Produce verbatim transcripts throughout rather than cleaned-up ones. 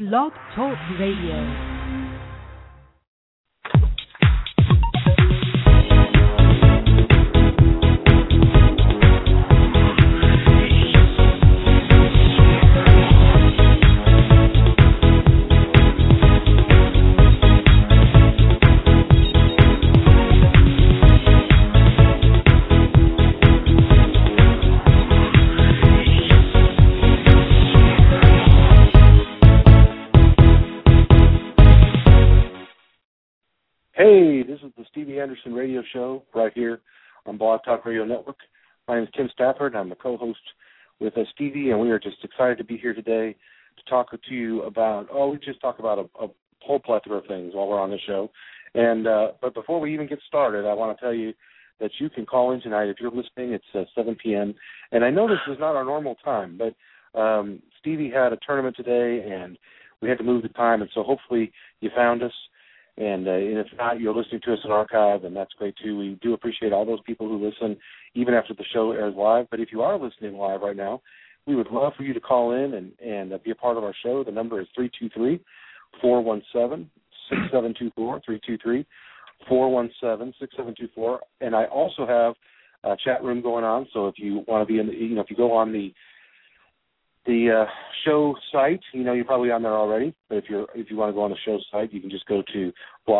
Blog Talk Radio. Hey, this is the Stevie Anderson Radio Show right here on Blog Talk Radio Network. My name is Tim Stafford. I'm the co-host with uh, Stevie, and we are just excited to be here today to talk to you about, oh, we just talk about a, a whole plethora of things while we're on the show. And uh, But before we even get started, I want to tell you that you can call in tonight. If you're listening, it's uh, seven p.m. And I know this is not our normal time, but um, Stevie had a tournament today, and we had to move the time, and so hopefully you found us. And, uh, and if not, you're listening to us in archive, and that's great, too. We do appreciate all those people who listen, even after the show airs live. But if you are listening live right now, we would love for you to call in and, and uh, be a part of our show. The number is three two three, four one seven, six seven two four, three two three, four one seven, six seven two four. And I also have a chat room going on, so if you want to be in the, you know, if you go on the The uh, show site, you know, you're probably on there already, but if you're if you want to go on the show site, you can just go to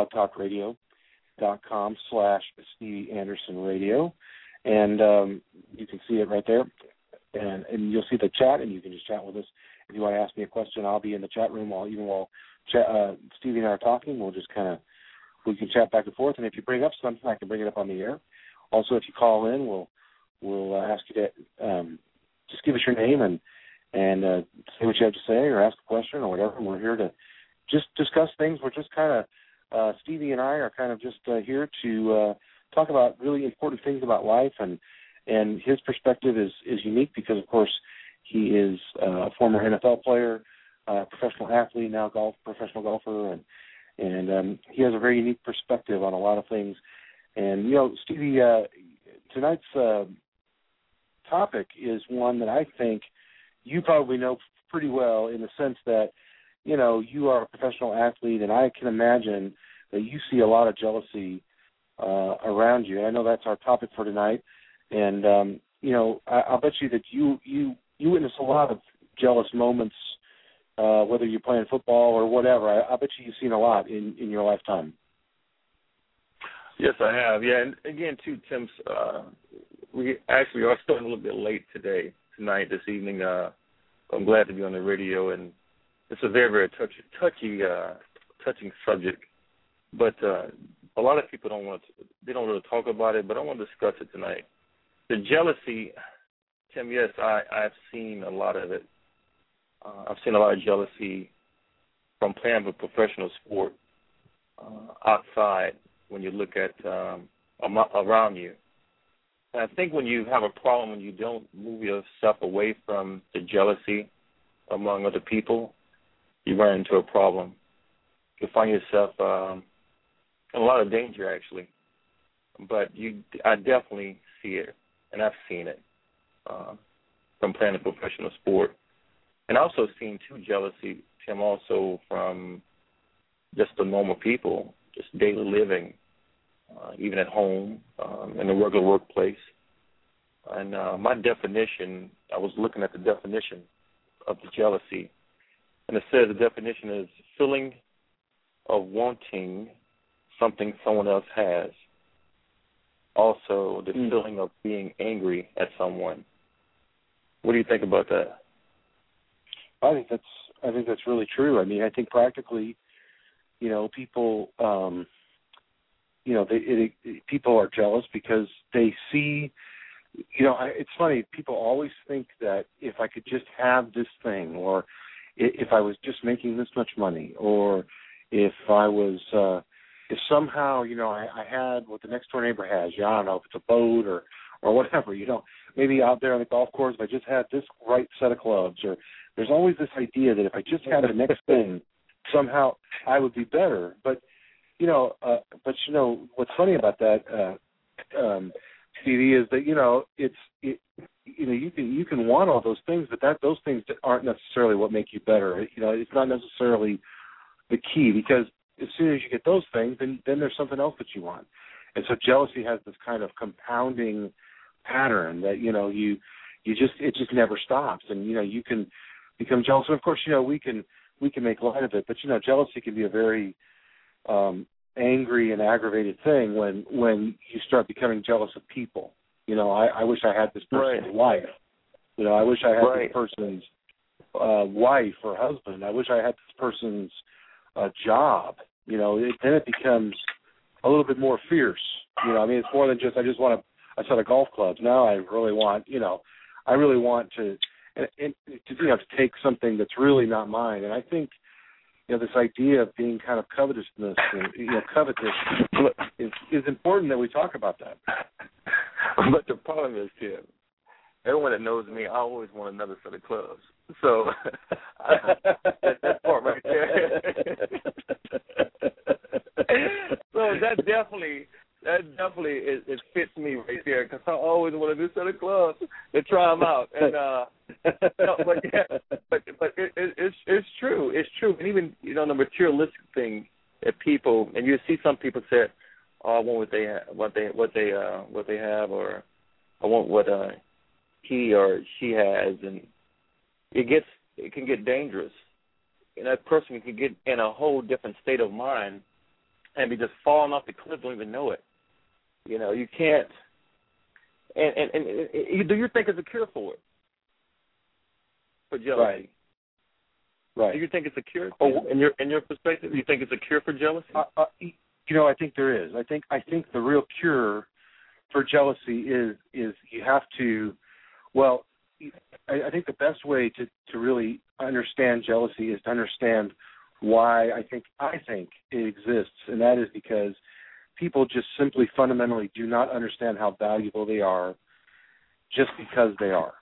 blogtalkradio.com slash Stevie Anderson Radio, and um, you can see it right there, and, and you'll see the chat, and you can just chat with us. If you want to ask me a question, I'll be in the chat room while even while chat, uh, Stevie and I are talking. We'll just kind of, we can chat back and forth, and if you bring up something, I can bring it up on the air. Also, if you call in, we'll, we'll uh, ask you to um, just give us your name and and uh, say what you have to say or ask a question or whatever. And we're here to just discuss things. We're just kind of, uh, Stevie and I are kind of just uh, here to uh, talk about really important things about life. And, and his perspective is, is unique because, of course, he is uh, a former N F L player, uh, professional athlete, now golf, professional golfer. And, and um, he has a very unique perspective on a lot of things. And, you know, Stevie, uh, tonight's uh, topic is one that I think you probably know pretty well in the sense that, you know, you are a professional athlete, and I can imagine that you see a lot of jealousy uh, around you. And I know that's our topic for tonight. And, um, you know, I, I'll bet you that you, you, you witness a lot of jealous moments, uh, whether you're playing football or whatever. I, I bet you you've seen a lot in, in your lifetime. Yes, I have. Yeah, and again, too, Tim, uh, we actually are starting a little bit late today. Tonight, this evening, uh, I'm glad to be on the radio, and it's a very, very touchy, touchy, uh, touching subject. But uh, a lot of people don't want to, they don't really talk about it, but I want to discuss it tonight. The jealousy, Tim, yes, I, I've seen a lot of it. Uh, I've seen a lot of jealousy from playing a professional sport uh, outside when you look at um, around you. And I think when you have a problem, when you don't move yourself away from the jealousy among other people, you run into a problem. You find yourself um, in a lot of danger, actually. But you, I definitely see it, and I've seen it uh, from playing a professional sport. And I've also seen, too, jealousy, Tim, also from just the normal people, just daily living. Uh, even at home, um, in the regular workplace. And uh, my definition, I was looking at the definition of the jealousy, and it says the definition is feeling of wanting something someone else has. Also, the mm. feeling of being angry at someone. What do you think about that? I think that's I think that's really true. I mean, I think practically, you know, people. Um, You know, they, it, it, people are jealous because they see, you know, I, it's funny, people always think that if I could just have this thing, or if I was just making this much money, or if I was, uh, if somehow, you know, I, I had what the next door neighbor has, you know, I don't know if it's a boat or, or whatever, you know, maybe out there on the golf course, if I just had this right set of clubs, or there's always this idea that if I just had the next thing, somehow I would be better. But You know, uh, but you know what's funny about that, uh, um, Stevie, is that you know it's it, you know, you can you can want all those things, but that those things aren't necessarily what make you better. You know, it's not necessarily the key, because as soon as you get those things, then then there's something else that you want. And so jealousy has this kind of compounding pattern that, you know, you you just it just never stops, and you know you can become jealous. And of course, you know, we can we can make light of it, but you know, jealousy can be a very um, angry and aggravated thing when when you start becoming jealous of people. You know, I, I wish I had this person's right. wife. You know, I wish I had right. this person's uh, wife or husband. I wish I had this person's uh, job. You know, it, then it becomes a little bit more fierce. You know, I mean, it's more than just I just want a, a set of golf clubs. Now I really want, you know, I really want to, and, and to you know, to take something that's really not mine. And I think, you know, this idea of being kind of covetousness, and, you know, covetous is is important that we talk about that. But the problem is, Tim, everyone that knows me, I always want another set of clubs. So I, that, that part right there. So that definitely, that definitely it, it fits me right there, because I always want a new set of clubs to try them out. And uh, no, but yeah, but but it, it, it's it's true, it's true. And even, you know, the materialistic thing that people, and you see some people say, oh, I want what they have, what they what they uh, what they have, or I want what uh, he or she has, and it gets it can get dangerous. And that person can get in a whole different state of mind and be just falling off the cliff, don't even know it. You know, you can't. And and, and, and do you think it's a cure for it? For jealousy? Right. Right. Do you think it's a cure? Oh, in your in your perspective, do you think it's a cure for jealousy? Uh, uh, You know, I think there is. I think I think the real cure for jealousy is is you have to, well, I, I think the best way to, to really understand jealousy is to understand why I think I think it exists, and that is because people just simply fundamentally do not understand how valuable they are just because they are.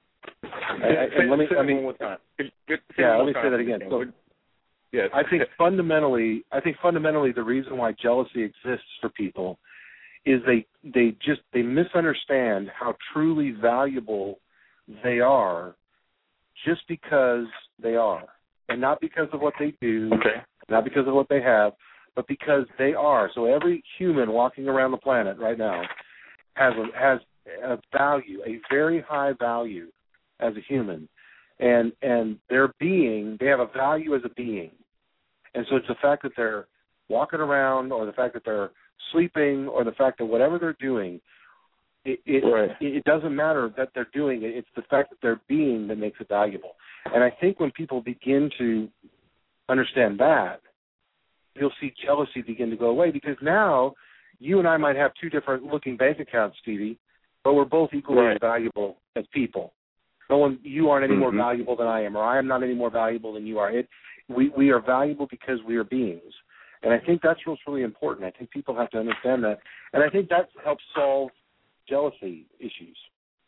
I, I, and let me, I mean, yeah, let me say that again. So, Yes. I think fundamentally, I think fundamentally the reason why jealousy exists for people is they they just they misunderstand how truly valuable they are just because they are, and not because of what they do, okay. not because of what they have, but because they are. So every human walking around the planet right now has a, has a value, a very high value as a human. And and their being, they have a value as a being. And so it's the fact that they're walking around, or the fact that they're sleeping, or the fact that whatever they're doing, it it, right. it, it doesn't matter that they're doing it. It's the fact that they're being that makes it valuable. And I think when people begin to understand that, you'll see jealousy begin to go away, because now you and I might have two different looking bank accounts, Stevie, but we're both equally right. as valuable as people. No one, you aren't any mm-hmm. more valuable than I am, or I am not any more valuable than you are. It, we, we are valuable because we are beings. And I think that's what's really important. I think people have to understand that. And I think that helps solve jealousy issues.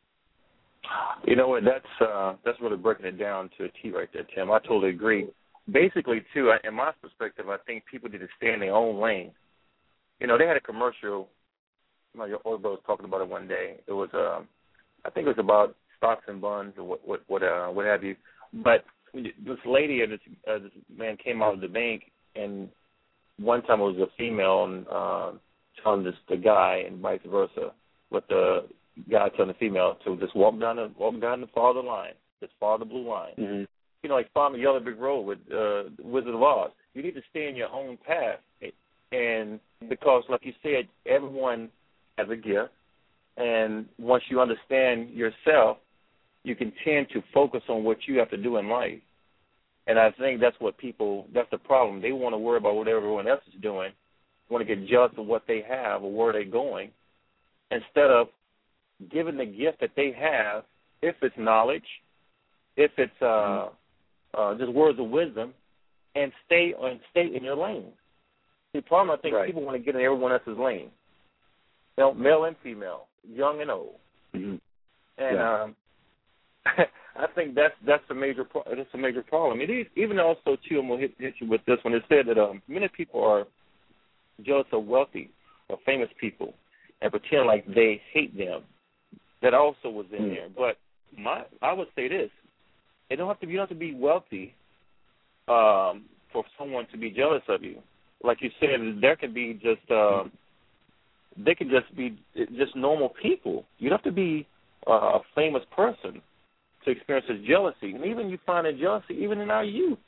You know what, that's uh, that's really breaking it down to a T right there, Tim. I totally agree. Basically, too, in my perspective, I think people need to stay in their own lane. You know, they had a commercial, you know, your older brother was talking about it one day. It was, uh, I think it was about stocks and bonds or what what what, uh, what have you. But this lady and this, uh, this man came out of the bank, and one time it was a female and uh, telling this the guy, and vice versa, with the guy telling the female to just walk down the walk down the follow the line, just follow the blue line. Mm-hmm. You know, like following the Yellow Brick Road with uh, Wizard of Oz. You need to stay in your own path, and because, like you said, everyone has a gift, and once you understand yourself, you can tend to focus on what you have to do in life. And I think that's what people, that's the problem. They want to worry about what everyone else is doing, want to get jealous of what they have or where they're going, instead of giving the gift that they have, if it's knowledge, if it's uh, uh, just words of wisdom, and stay on, stay in your lane. The problem, I think, right. people want to get in everyone else's lane, you know, male and female, young and old. Mm-hmm. And yeah. um, I think that's that's a major pro- that's a major problem. It is, even also too, and we'll hit, hit you with this one. It said that um, many people are jealous of wealthy or famous people and pretend like they hate them, that also was in mm. there. But my, I would say this: it don't have to. You don't have to be wealthy um, for someone to be jealous of you. Like you said, there could be just um, they could just be just normal people. You don't have to be uh, a famous person to experience this jealousy, and even you find a jealousy even in our youth.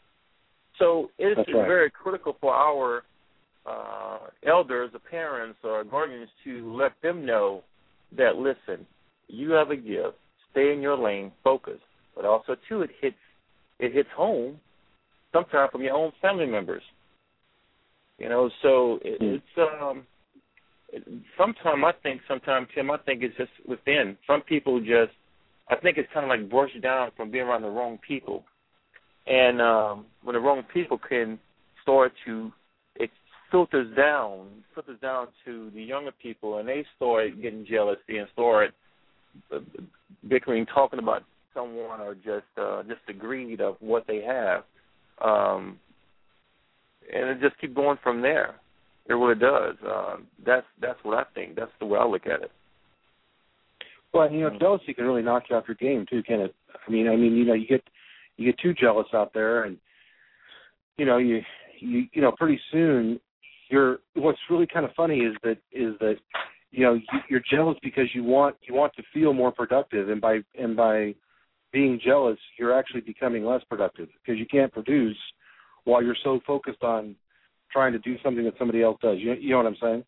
So it's right. very critical for our uh, elders, or parents, or guardians to let them know that, listen, you have a gift, stay in your lane, focus. But also, too, it hits it hits home sometimes from your own family members. You know, so it, mm. it's um, it, sometimes I think, sometimes, Tim, I think it's just within. Some people just, I think it's kind of like brushed down from being around the wrong people. And um, when the wrong people can start to, it filters down, filters down to the younger people, and they start getting jealousy and start bickering, talking about someone, or just uh, just the greed of what they have, um, and it just keep going from there. It really does. Um, that's that's what I think. That's the way I look at it. Well, you know, jealousy can really knock you off your game too, can it? I mean, I mean, you know, you get you get too jealous out there, and you know, you you you know, pretty soon you're. What's really kind of funny is that is that you know you're jealous because you want you want to feel more productive, and by and by being jealous, you're actually becoming less productive because you can't produce while you're so focused on trying to do something that somebody else does. You, you know what I'm saying?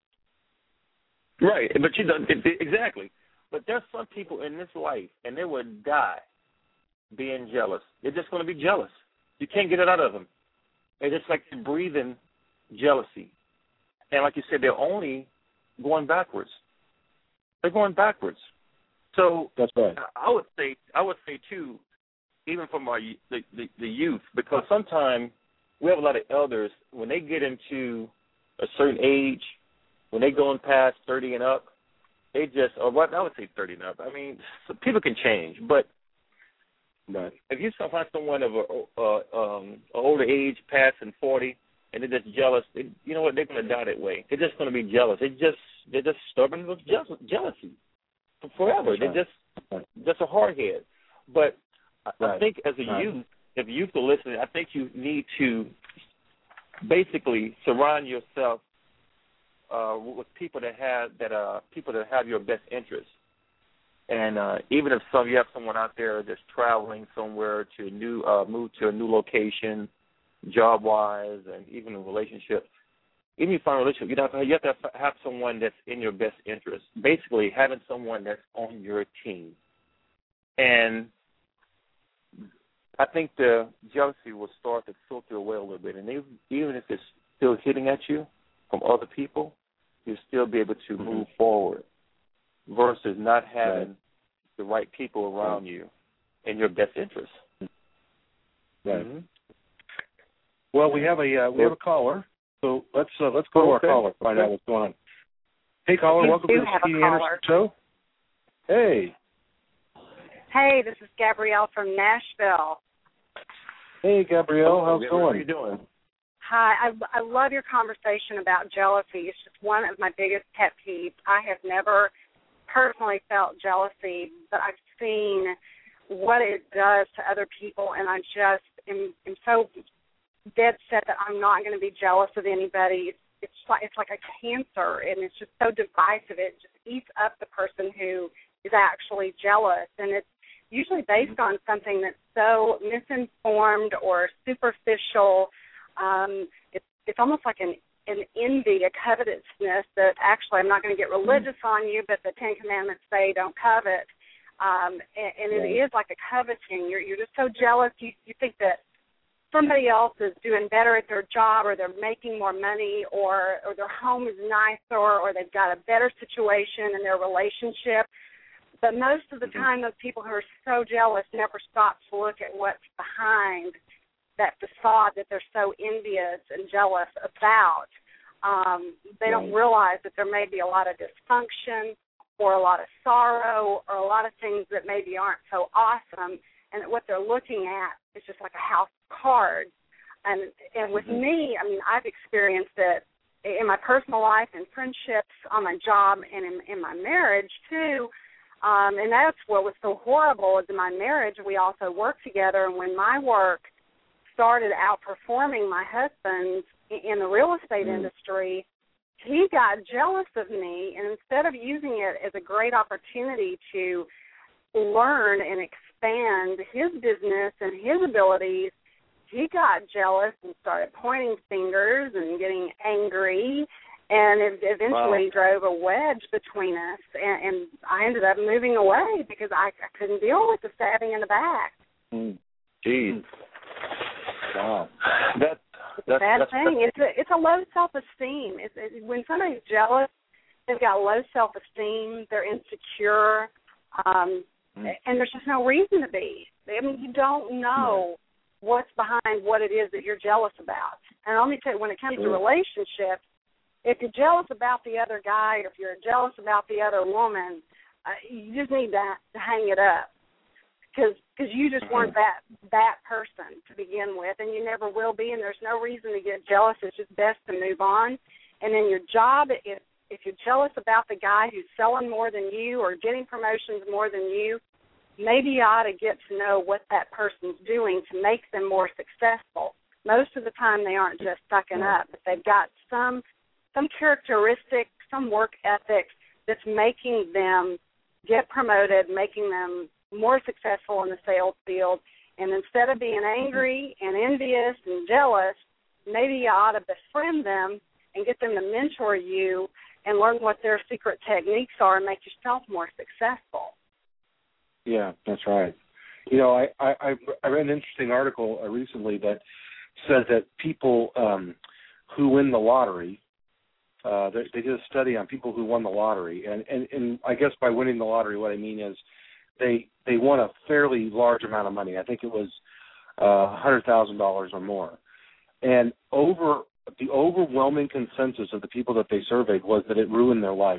Right, but you don't, exactly. But there's some people in this life, and they would die being jealous. They're just going to be jealous. You can't get it out of them. They're just like breathing jealousy. And like you said, they're only going backwards. They're going backwards. So that's right. I would say, I would say too, even from our the, the, the youth, because sometimes we have a lot of elders when they get into a certain age, when they go past thirty and up, they just, or what I would say thirty and up. I mean, so people can change, but right. if you find someone of a uh, um, older age, passing forty, and they're just jealous, they, you know what? They're going to die that way. They're just going to be jealous. They just they're just stubborn with jealous, jealousy forever. Right. They're just just a hard head. But right. I think as a right. youth, if youth are listening, I think you need to basically surround yourself uh, with people that have that uh, people that have your best interests. And uh, even if some you have someone out there that's traveling somewhere to a new uh, move to a new location, job wise, and even a relationship, even if you find a relationship, you have to, you have to have someone that's in your best interest. Basically, having someone that's on your team. And I think the jealousy will start to filter away a little bit. And even if it's still hitting at you from other people, you'll still be able to move forward versus not having right. the right people around you in your best interest. Right. Mm-hmm. Well, we have a uh, we have a caller, so let's uh, let's go okay. to our caller find okay. out what's going on. Hey, caller, you welcome to the Steve Anderson Show. Hey. Hey, this is Gabrielle from Nashville. Hey, Gabrielle, how's it going? How are you doing? Hi, I, I love your conversation about jealousy. It's just one of my biggest pet peeves. I have never personally felt jealousy, but I've seen what it does to other people, and I just am, am so dead set that I'm not going to be jealous of anybody. It's, it's like it's like a cancer, and it's just so divisive. It just eats up the person who is actually jealous, and it's usually based on something that's so misinformed or superficial. Um, it's it's almost like an an envy, a covetousness that actually I'm not going to get religious on you, but the Ten Commandments say don't covet. Um, and, and it is like a coveting. You're you're just so jealous. You you think that somebody else is doing better at their job, or they're making more money, or or their home is nicer, or they've got a better situation in their relationship. But most of the time, those people who are so jealous never stop to look at what's behind that facade that they're so envious and jealous about. Um, they don't realize that there may be a lot of dysfunction or a lot of sorrow or a lot of things that maybe aren't so awesome, and that what they're looking at is just like a house of cards. And, and with mm-hmm. me, I mean, I've experienced it in my personal life and friendships, on my job, and in, in my marriage, too. Um, and that's what was so horrible is in my marriage, we also worked together, and when my work started outperforming my husband's in the real estate mm. industry, he got jealous of me, and instead of using it as a great opportunity to learn and expand his business and his abilities, he got jealous and started pointing fingers and getting angry, and it eventually wow. drove a wedge between us, and, and I ended up moving away because I, I couldn't deal with the stabbing in the back. Mm. Jeez. Wow. That, it's a bad that's, thing. That's, it's a it's a low self-esteem. It's, it, when somebody's jealous, they've got low self-esteem. They're insecure, um, mm. and there's just no reason to be. I mean, you don't know what's behind what it is that you're jealous about. And let me tell you, when it comes sure. to relationships, if you're jealous about the other guy, or if you're jealous about the other woman, uh, you just need to, to hang it up. Because you just weren't that that person to begin with, and you never will be, and there's no reason to get jealous. It's just best to move on. And then your job, if, if you're jealous about the guy who's selling more than you or getting promotions more than you, maybe you ought to get to know what that person's doing to make them more successful. Most of the time they aren't just sucking up, but they've got some some characteristic, some work ethic that's making them get promoted, making them more successful in the sales field. And instead of being angry and envious and jealous, maybe you ought to befriend them and get them to mentor you and learn what their secret techniques are and make yourself more successful. Yeah, that's right. You know, I, I, I read an interesting article recently that said that people um, who win the lottery, uh, they, they did a study on people who won the lottery. And, and, and I guess by winning the lottery, what I mean is they they won a fairly large amount of money. I think it was uh, one hundred thousand dollars or more. And over the overwhelming consensus of the people that they surveyed was that it ruined their life.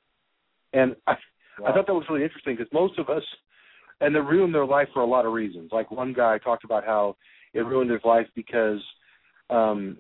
And I, wow. I thought that was really interesting because most of us, and it ruined their life for a lot of reasons. Like one guy talked about how it ruined his life because um,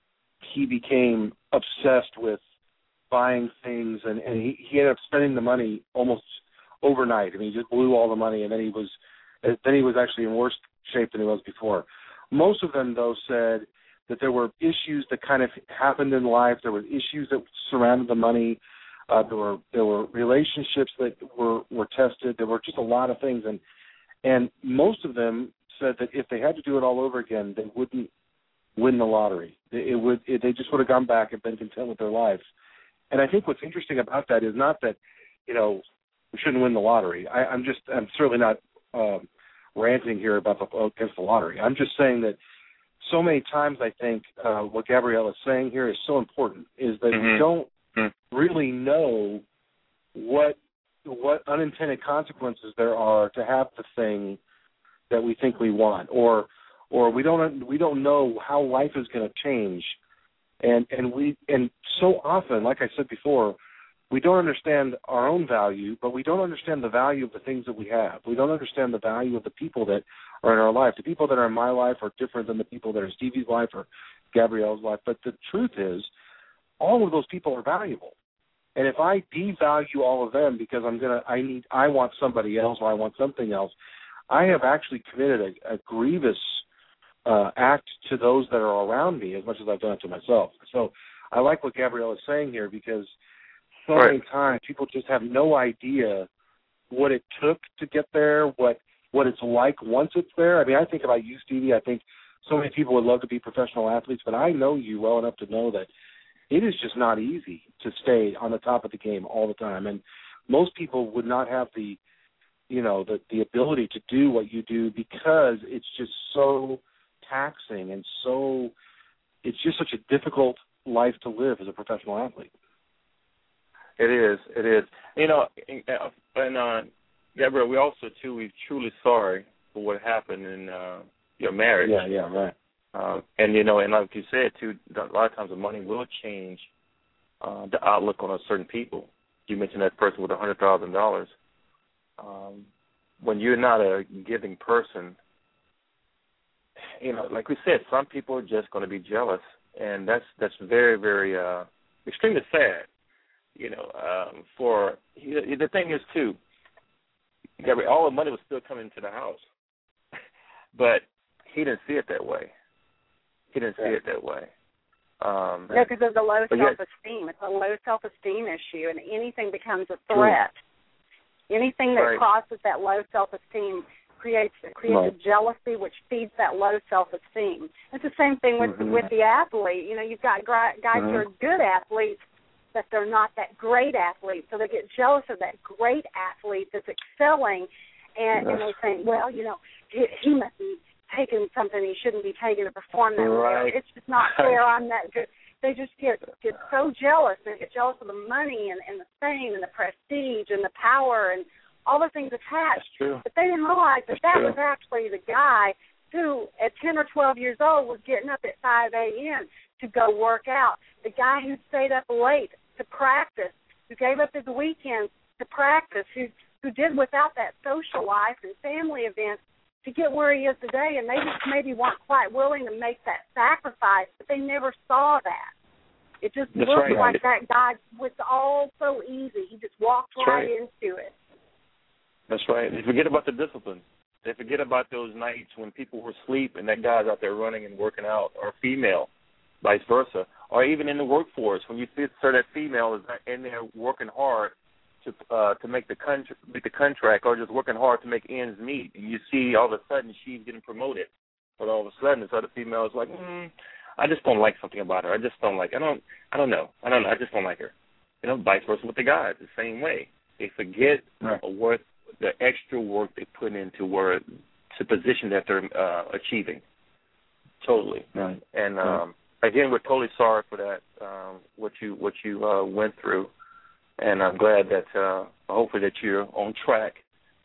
he became obsessed with buying things, and, and he, he ended up spending the money almost overnight. I mean, he just blew all the money, and then he was then he was actually in worse shape than he was before. Most of them, though, said that there were issues that kind of happened in life. There were issues that surrounded the money. Uh, there were there were relationships that were, were tested. There were just a lot of things, and and most of them said that if they had to do it all over again, they wouldn't win the lottery. It, it would it, they just would have gone back and been content with their lives. And I think what's interesting about that is not that you know we shouldn't win the lottery. I, I'm just I'm certainly not um, ranting here about the against the lottery. I'm just saying that so many times I think uh, what Gabrielle is saying here is so important is that mm-hmm. we don't really know what what unintended consequences there are to have the thing that we think we want, or or we don't we don't know how life is going to change, and and we and so often, like I said before, we don't understand our own value, but we don't understand the value of the things that we have. We don't understand the value of the people that are in our life. The people that are in my life are different than the people that are in Stevie's life or Gabrielle's life. But the truth is, all of those people are valuable. And if I devalue all of them because I'm gonna, I need, I want somebody else or I want something else, I have actually committed a, a grievous uh, act to those that are around me as much as I've done it to myself. So I like what Gabrielle is saying here because so right. many times people just have no idea what it took to get there, what what it's like once it's there. I mean, I think about you, Stevie. I think so many people would love to be professional athletes, but I know you well enough to know that it is just not easy to stay on the top of the game all the time. And most people would not have the, you know, the, the ability to do what you do because it's just so taxing and so, it's just such a difficult life to live as a professional athlete. It is, it is. You know, and uh, Gabrielle, we also, too, we're truly sorry for what happened in uh, your marriage. Yeah, yeah, right. Uh, and, you know, and like you said, too, a lot of times the money will change uh, the outlook on a certain people. You mentioned that person with one hundred thousand dollars. Um, when you're not a giving person, you know, like we said, some people are just going to be jealous, and that's that's very, very uh, extremely sad. You know, um, for the thing is, too, all the money was still coming into the house. But he didn't see it that way. He didn't see it that way. Um, no, because there's a low self-esteem. Yes. It's a low self-esteem issue, and anything becomes a threat. True. Anything that right. crosses that low self-esteem creates creates right. a jealousy, which feeds that low self-esteem. It's the same thing with mm-hmm. with the athlete. You know, you've got guys mm-hmm. who are good athletes, but they're not that great athlete, so they get jealous of that great athlete that's excelling, and, yes. and they think, well, you know, he, he must be taking something he shouldn't be taking to perform that right. way. It's just not fair. I'm that good. They just get get so jealous. They get jealous of the money and, and the fame and the prestige and the power and all the things attached. That's true. But they didn't realize that That's that true. was actually the guy who, at ten or twelve years old, was getting up at five a.m. to go work out. The guy who stayed up late to practice, who gave up his weekends to practice, who who did without that social life and family events to get where he is today, and they just maybe weren't quite willing to make that sacrifice, but they never saw that. It just That's looked right. like that guy was all so easy. He just walked That's right, right into it. That's right. They forget about the discipline. They forget about those nights when people were asleep and that guy's out there running and working out, or female, vice versa. Or even in the workforce, when you see so that female is in there working hard to uh, to make the con- make the contract, or just working hard to make ends meet, and you see all of a sudden she's getting promoted, but all of a sudden this other female is like, mm, I just don't like something about her. I just don't like. I don't. I don't know. I don't know. I just don't like her. You know, vice versa with the guys, the same way. They forget right. what the extra work they put into where to position that they're uh, achieving. Totally. Right. And right. um, again, we're totally sorry for that. Um, what you what you uh, went through. And I'm glad that uh, hopefully that you're on track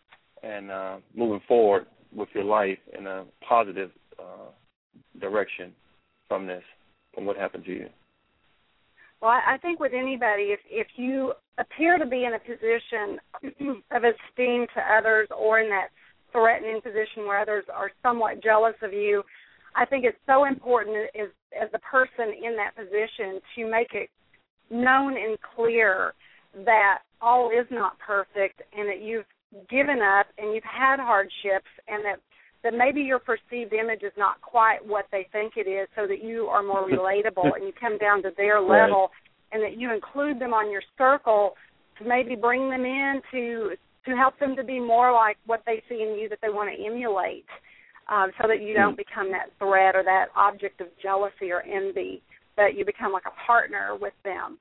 and uh, moving forward with your life in a positive uh, direction from this, from what happened to you. Well, I think with anybody, if if you appear to be in a position of esteem to others, or in that threatening position where others are somewhat jealous of you, I think it's so important as as the person in that position to make it known and clear that all is not perfect, and that you've given up and you've had hardships, and that, that maybe your perceived image is not quite what they think it is, so that you are more relatable and you come down to their level, right. and that you include them on your circle to maybe bring them in to to help them to be more like what they see in you that they want to emulate, um, so that you don't become that threat or that object of jealousy or envy, that you become like a partner with them.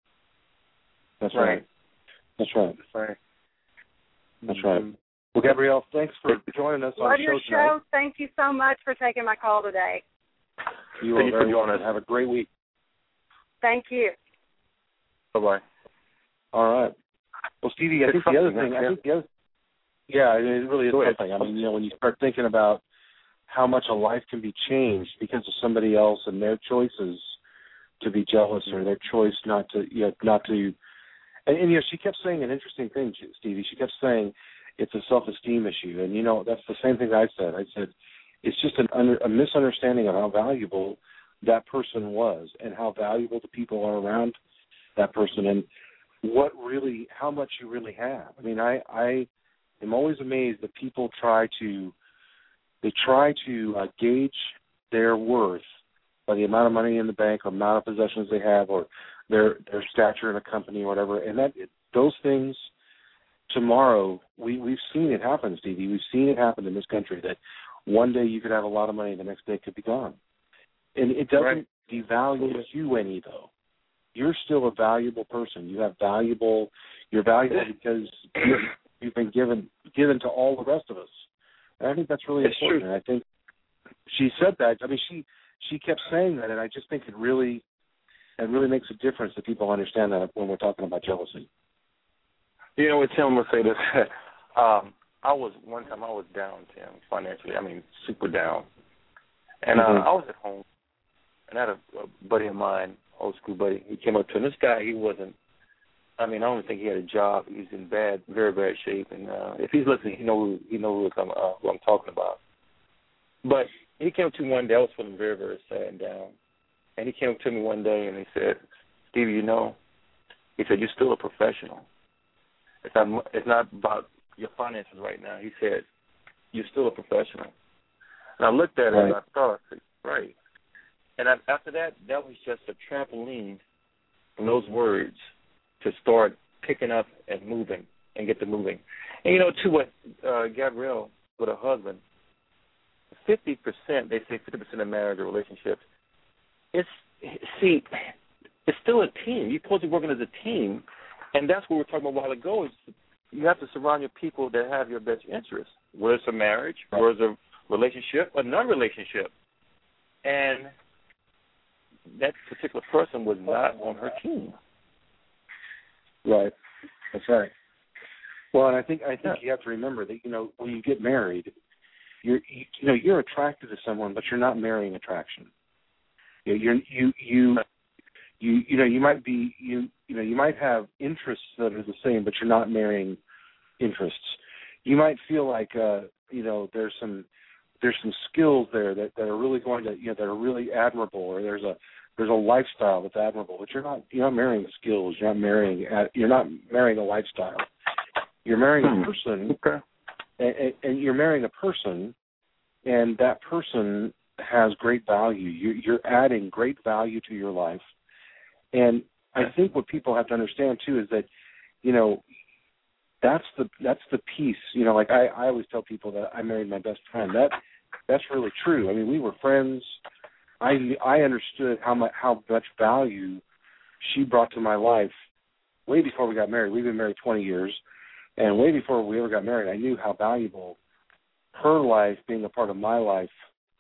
That's right. That's right. That's right. That's right. Well, Gabrielle, thanks for joining us Love on the your show show. tonight. Thank you so much for taking my call today. You are very welcome. Have a great week. Thank you. Bye-bye. All right. Well, Stevie, I think the other thing, I think the other, yeah, it really is something. I mean, you know, when you start thinking about how much a life can be changed because of somebody else and their choices to be jealous, or their choice not to, you know, not to. And, and, you know, she kept saying an interesting thing, Stevie. She kept saying it's a self-esteem issue. And, you know, that's the same thing I said. I said it's just an under, a misunderstanding of how valuable that person was and how valuable the people are around that person and what really, how much you really have. I mean, I, I am always amazed that people try to, they try to uh, gauge their worth by the amount of money in the bank or amount of possessions they have or their their stature in a company or whatever. And that those things tomorrow, we, we've seen it happen, Stevie. We've seen it happen in this country that one day you could have a lot of money, the next day it could be gone. And it doesn't right. devalue you any, though. You're still a valuable person. You have valuable, you're valuable because you've been given given to all the rest of us. And I think that's really it's important. True. And I think she said that. I mean, she she kept saying that, and I just think it really it really makes a difference that people understand that when we're talking about jealousy. You know what, Tim, I'm going to say this. um, I was, one time I was down, Tim, financially. I mean, super down. And mm-hmm. uh, I was at home, and I had a, a buddy of mine, old school buddy. He came up to me. This guy, he wasn't, I mean, I don't think he had a job. He was in bad, very bad shape. And uh, if he's listening, he know who, he know who I'm, uh, who I'm talking about. But he came up to me one day. I was feeling very, very sad and down. And he came up to me one day and he said, Stevie, you know, he said, you're still a professional. It's not, it's not about your finances right now. He said, you're still a professional. And I looked at it right. and I thought, right. And I, after that, that was just a trampoline from those words to start picking up and moving and get to moving. And, you know, to what uh, Gabrielle, with her husband, fifty percent, they say fifty percent of marriage or relationships, it's, see, it's still a team. You're supposed to be working as a team, and that's what we were talking about a while ago, is you have to surround your people that have your best interests, whether it's a marriage, whether it's a relationship, a non-relationship. And that particular person was not on her team. Right. That's right. Well, and I think I think yeah. you have to remember that, you know, when you get married, you're you, you know you're attracted to someone, but you're not marrying attraction. You know, you're, you you you you know you might be you you know you might have interests that are the same, but you're not marrying interests. You might feel like uh, you know there's some there's some skills there that, that are really going to you know that are really admirable, or there's a there's a lifestyle that's admirable, but you're not you're not marrying skills. You're not marrying you're not marrying a lifestyle. You're marrying a person, okay. and, and you're marrying a person, and that person has great value. You, you're adding great value to your life, and I think what people have to understand too is that, you know, that's the that's the piece. You know, like I, I always tell people that I married my best friend. That that's really true. I mean, we were friends. I I understood how much how much value she brought to my life way before we got married. We've been married twenty years. And way before we ever got married, I knew how valuable her life, being a part of my life,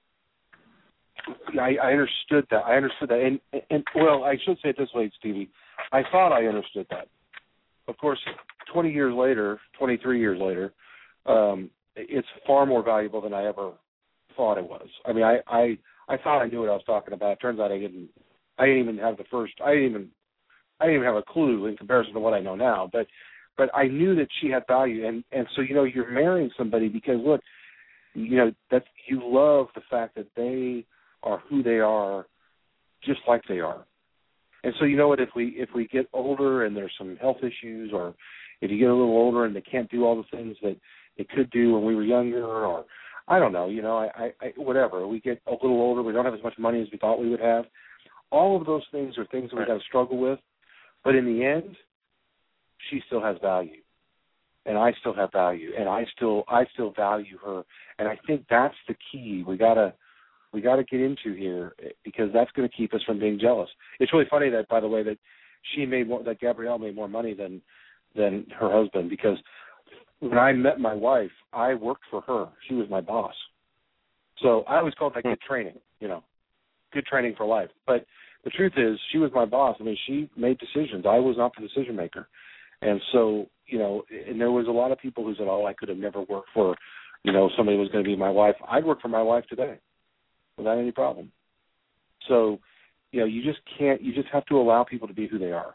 I, I understood that. I understood that. And, and, well, I should say it this way, Stevie. I thought I understood that. Of course, twenty years later, twenty-three years later, um, it's far more valuable than I ever thought it was. I mean, I, I, I thought I knew what I was talking about. It turns out I didn't. I didn't even have the first. I didn't even. I didn't even have a clue in comparison to what I know now. But. But I knew that she had value, and, and so, you know, you're marrying somebody because, look, you know, that you love the fact that they are who they are, just like they are. And so, you know what, if we if we get older and there's some health issues, or if you get a little older and they can't do all the things that they could do when we were younger, or I don't know, you know, I, I, I whatever, we get a little older, we don't have as much money as we thought we would have. All of those things are things that we've got to struggle with, but in the end, she still has value, and I still have value, and I still I still value her, and I think that's the key we gotta we gotta get into here, because that's going to keep us from being jealous. It's really funny that, by the way, that she made more, that Gabrielle made more money than than her husband, because when I met my wife, I worked for her. She was my boss, so I always called that good training, you know, good training for life. But the truth is, she was my boss. I mean, she made decisions. I was not the decision maker. And so, you know, and there was a lot of people who said, oh, I could have never worked for, you know, somebody who was going to be my wife. I'd work for my wife today without any problem. So, you know, you just can't, you just have to allow people to be who they are.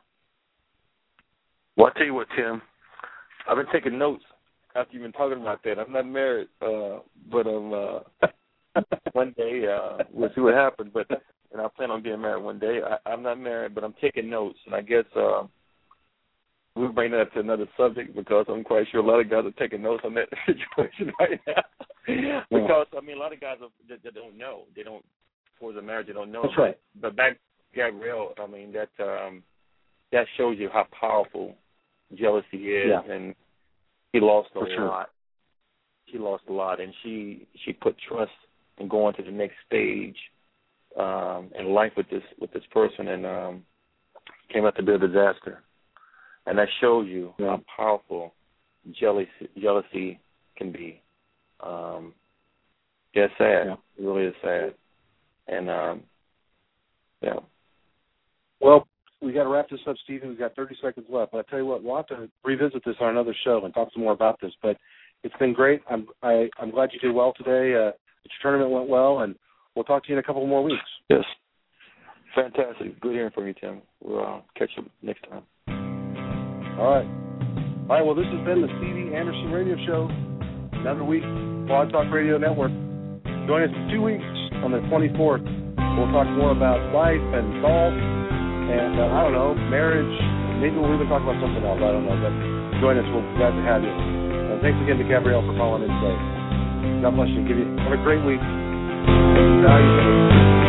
Well, I'll tell you what, Tim, I've been taking notes after you've been talking about that. I'm not married, uh, but um, uh, one day uh, we'll see what happens. But, and I plan on being married one day. I, I'm not married, but I'm taking notes, and I guess uh, we'll bring that to another subject, because I'm quite sure a lot of guys are taking notes on that situation right now. Because, I mean, a lot of guys are, they, they don't know. They don't, towards a marriage, they don't know. That's right. But back to Gabrielle, I mean, that um, that shows you how powerful jealousy is. Yeah. And he lost a For sure. lot. She lost a lot. And she, she put trust in going to the next stage um, in life with this with this person, and um, came out to be a disaster. And that shows you yeah. how powerful jealousy, jealousy can be. Um, yeah, it's sad. Yeah. It really is sad. And, um, yeah. Well, we got to wrap this up, Stephen. We've got thirty seconds left. But I tell you what, we'll have to revisit this on another show and talk some more about this. But it's been great. I'm I, I'm glad you did well today. Uh, your tournament went well, and we'll talk to you in a couple more weeks. Yes. Fantastic. Good hearing from you, Tim. We'll uh, catch you next time. All right. All right, well, this has been the Stevie Anderson Radio Show. Another week, Blog Talk Radio Network. Join us in two weeks on the twenty-fourth. We'll talk more about life and golf and, uh, I don't know, marriage. Maybe we'll even talk about something else. I don't know. But join us. We're glad to have you. thanks again to Gabrielle for calling in today. God bless you. Give you have a great week. Salutations.